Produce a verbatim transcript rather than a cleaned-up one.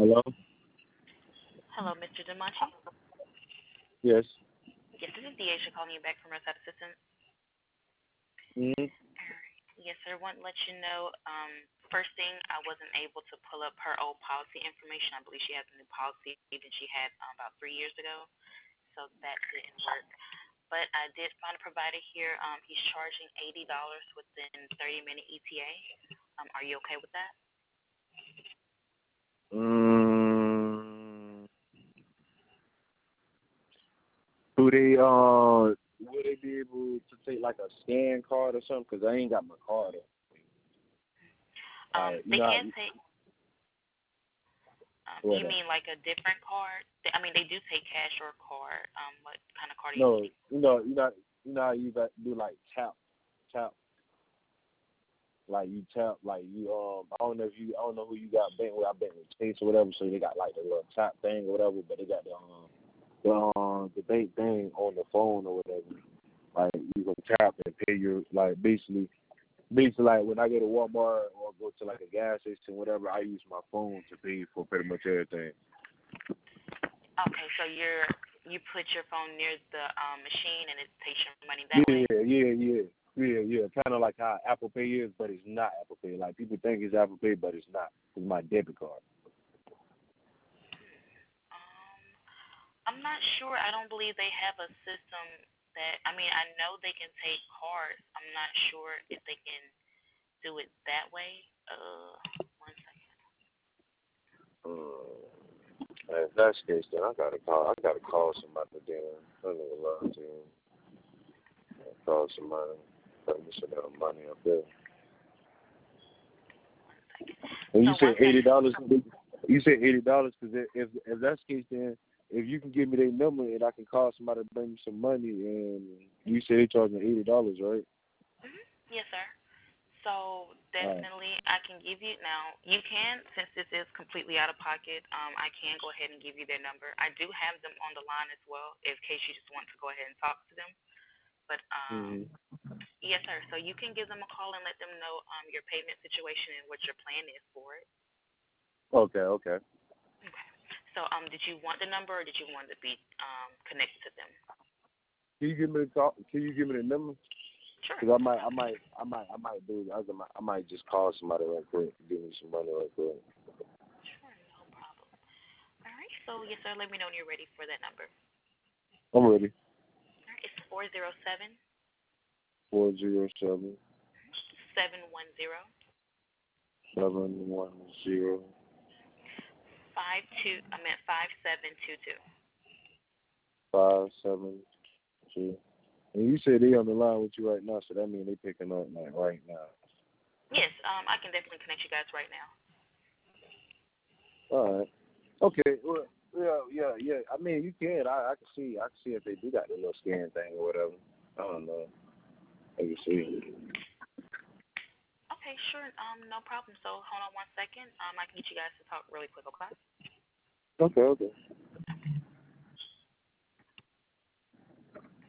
Hello? Hello, Mister Dimachi. Yes. Yes, this is Deasia calling you back from Roadside Assistant. Mm-hmm. Alright. Yes, sir. Want to let you know. Um, first thing, I wasn't able to pull up her old policy information. I believe she has a new policy that she had um, about three years ago, so that didn't work. But I did find a provider here. Um, he's charging eighty dollars within thirty minute E T A. Um, are you okay with that? Mm, do they uh will they be able to take like a scan card or something? Cause I ain't got my card. Um, Like you they know, can take. Um, what? you mean like a different card? They- I mean, they do take cash or card. Um, what kind of card are you No, needing? you know, you know, you know how you got do like tap, tap, like you tap, like you um. I don't know if you, I don't know who you got bank with. I bank with Chase or whatever. So they got like the little tap thing or whatever, but they got the um, the um, the bank thing on the phone or whatever. Like you can tap and pay your like basically basically like when I go to Walmart or go to like a gas station, whatever, I use my phone to pay for pretty much everything. Okay, so you're you put your phone near the um, machine and it takes your money that way. Yeah, yeah, yeah, yeah, yeah. Kind of like how Apple Pay is, but it's not Apple Pay. Like people think it's Apple Pay, but it's not. It's my debit card. Um, I'm not sure. I don't believe they have a system that. I mean, I know they can take cards. I'm not sure if they can do it that way. Uh, one second. Uh, if that's the case, then I gotta call. I gotta call somebody. Then I don't love to call somebody. Tell me some of the money up there. And you So said once they eighty dollars. You said eighty dollars because if if that's the case, then if you can give me their number and I can call somebody to bring me some money, and you say they charging eighty dollars, right? hmm Yes, sir. So All right. definitely, I can give you now. You can, since this is completely out of pocket. Um, I can go ahead and give you their number. I do have them on the line as well, in case you just want to go ahead and talk to them. But um, Mm-hmm. yes, sir. So you can give them a call and let them know um your payment situation and what your plan is for it. Okay. Okay. Okay. So um, did you want the number or did you want to be um connected to them? Can you give me the call? Can you give me the number? Sure. Because I might, I might, I might, I might do. I might, I might just call somebody real quick, give me some money real quick. Sure, no problem. All right. So yes, sir. Let me know when you're ready for that number. I'm ready. All right. It's four zero seven Four zero seven seven one zero seven one zero five two. I meant five seven two two. five seven two. And you said they on the line with you right now, so that means they picking up like right now. Yes. Um, I can definitely connect you guys right now. All right. Okay. Well, yeah, yeah, yeah. I mean, you can. I, I can see. I can see if they do got the little scan thing or whatever. I don't know. I can see. Okay. Sure. Um, no problem. So hold on one second. Um, I can get you guys to talk really quick. Okay. Okay. Okay.